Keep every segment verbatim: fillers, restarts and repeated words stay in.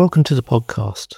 Welcome to the podcast.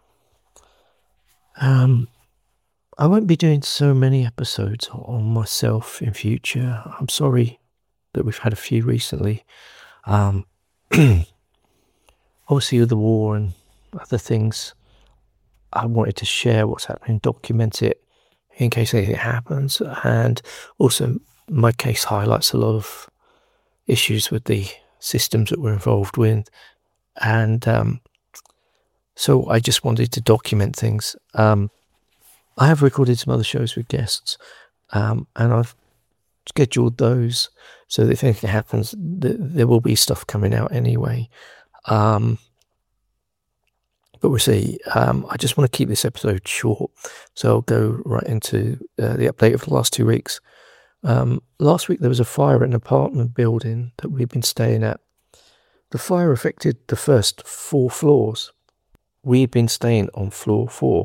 Um, I won't be doing so many episodes on myself in future. I'm sorry that we've had a few recently. Um, obviously with the war and other things, I wanted to share what's happening, document it in case anything happens. And also my case highlights a lot of issues with the systems that we're involved with. And um, so I just wanted to document things. Um, I have recorded some other shows with guests, um, and I've scheduled those so that if anything happens, th- there will be stuff coming out anyway. Um, but we'll see. Um, I just want to keep this episode short, so I'll go right into uh, the update of the last two weeks. Um, last week there was a fire in an apartment building that we've been staying at. The fire affected the first four floors. We've been staying on floor four.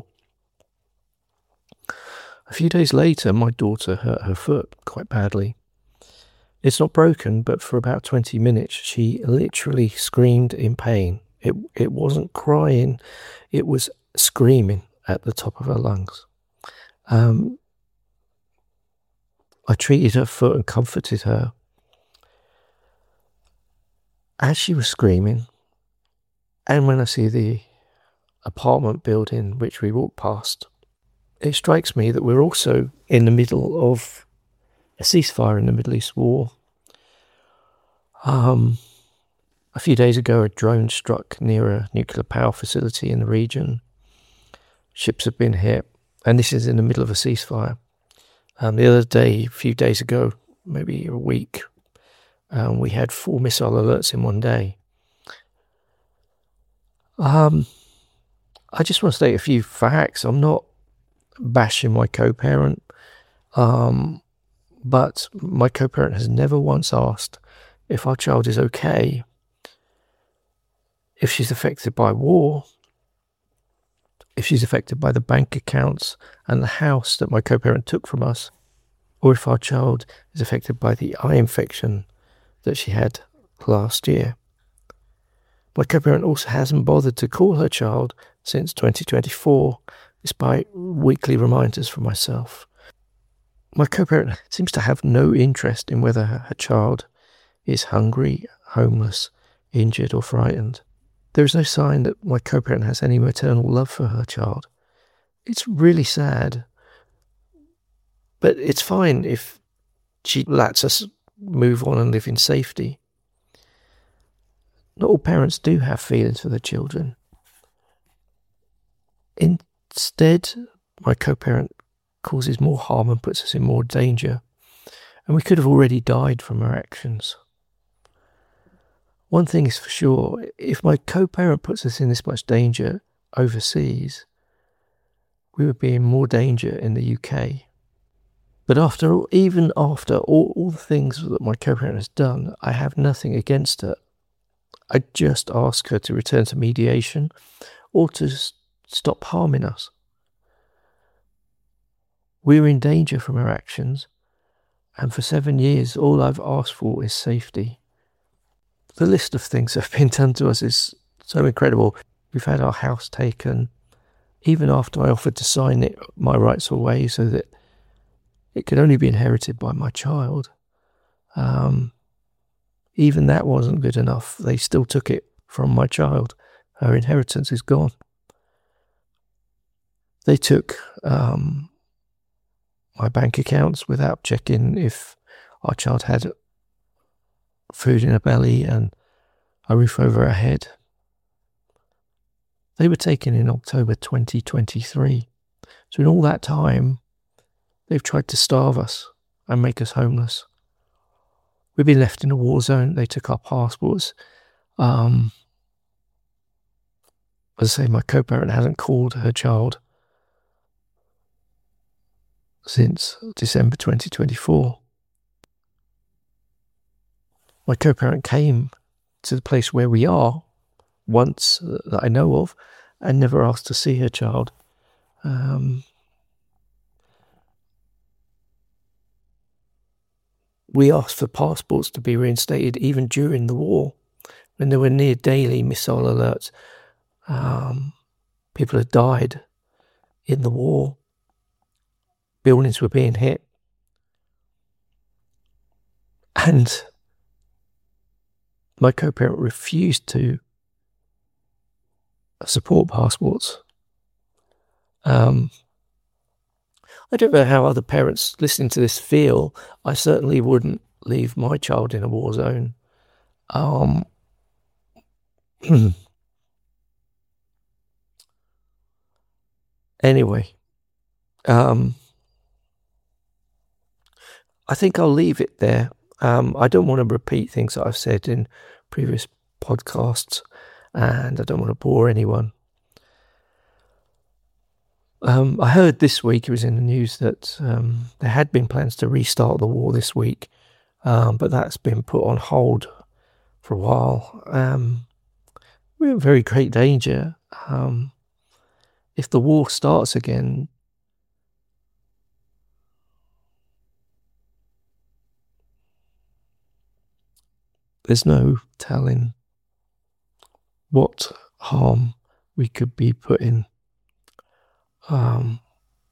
A few days later, my daughter hurt her foot quite badly. It's not broken, but for about twenty minutes, she literally screamed in pain. It it wasn't crying, it was screaming at the top of her lungs. Um, I treated her foot and comforted her. As she was screaming, and when I see the apartment building which we walked past, it strikes me that we're also in the middle of a ceasefire in the Middle East war. Um, a few days ago, a drone struck near a nuclear power facility in the region. Ships have been hit, and this is in the middle of a ceasefire. Um, the other day, a few days ago, maybe a week, um, we had four missile alerts in one day. Um, I just want to state a few facts. I'm not bashing my co-parent, um, but my co-parent has never once asked if our child is okay, if she's affected by war, if she's affected by the bank accounts and the house that my co-parent took from us, or if our child is affected by the eye infection that she had last year. My co-parent also hasn't bothered to call her child since twenty twenty-four, despite weekly reminders from myself. My co-parent seems to have no interest in whether her child is hungry, homeless, injured or frightened. There is no sign that my co-parent has any maternal love for her child. It's really sad, but it's fine if she lets us move on and live in safety. Not all parents do have feelings for their children. Instead, my co-parent causes more harm and puts us in more danger, and we could have already died from her actions. One thing is for sure, if my co-parent puts us in this much danger overseas, we would be in more danger in the U K. But after all, even after all, all the things that my co-parent has done, I have nothing against her. I just ask her to return to mediation or to s- stop harming us. We're in danger from her actions, and for seven years all I've asked for is safety. The list of things that have been done to us is so incredible. We've had our house taken, even after I offered to sign it my rights away so that it could only be inherited by my child. Um, even that wasn't good enough. They still took it from my child. Her inheritance is gone. They took um, my bank accounts without checking if our child had food in her belly and a roof over her head. They were taken in October twenty twenty-three. So in all that time, they've tried to starve us and make us homeless. We've been left in a war zone. They took our passports. Um, as I say, my co-parent hasn't called her child since December twenty twenty-four. My co-parent came to the place where we are once that I know of and never asked to see her child. Um, we asked for passports to be reinstated even during the war when there were near daily missile alerts. Um, people had died in the war. Buildings were being hit. And my co-parent refused to support passports. Um, I don't know how other parents listening to this feel. I certainly wouldn't leave my child in a war zone. Um, anyway, um, I think I'll leave it there. Um, I don't want to repeat things that I've said in previous podcasts, and I don't want to bore anyone. Um, I heard this week, it was in the news, that um, there had been plans to restart the war this week, um, but that's been put on hold for a while. Um, we're in very great danger. Um, if the war starts again, there's no telling what harm we could be put in. Um,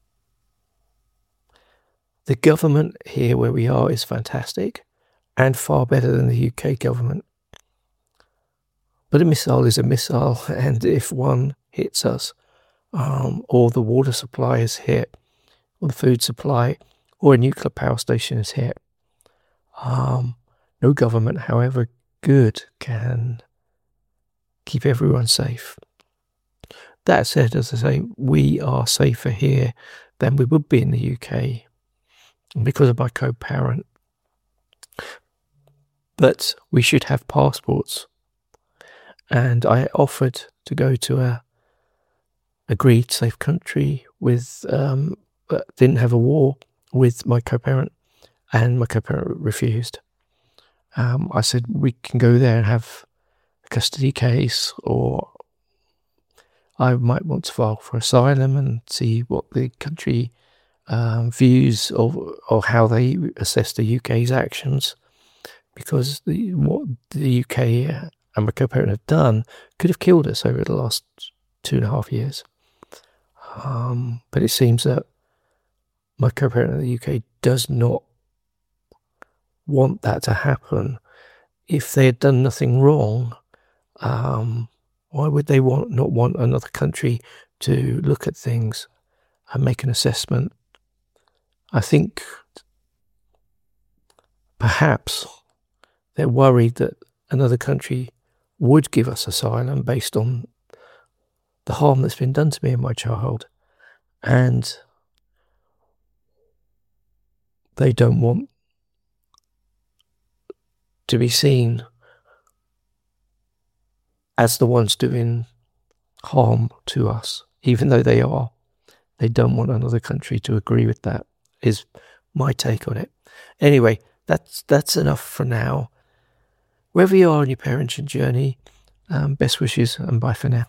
the government here where we are is fantastic and far better than the U K government. But a missile is a missile, and if one hits us, um, or the water supply is hit, or the food supply, or a nuclear power station is hit, um, no government, however good, can keep everyone safe. That said, as I say, we are safer here than we would be in the U K because of my co-parent. But we should have passports. And I offered to go to a agreed safe country with um, didn't have a war with my co-parent, and my co-parent refused. Um, I said we can go there and have a custody case, or I might want to file for asylum and see what the country um, views of or how they assess the U K's actions, because the, what the U K and my co-parent have done could have killed us over the last two and a half years. Um, but it seems that my co-parent in the U K does not want that to happen. If they had done nothing wrong, um, why would they want not want another country to look at things and make an assessment? I think perhaps they're worried that another country would give us asylum based on the harm that's been done to me and my child, and they don't want to be seen as the ones doing harm to us, even though they are. They don't want another country to agree with that, is my take on it. Anyway, that's that's enough for now. Wherever you are on your parenting journey, um, best wishes and bye for now.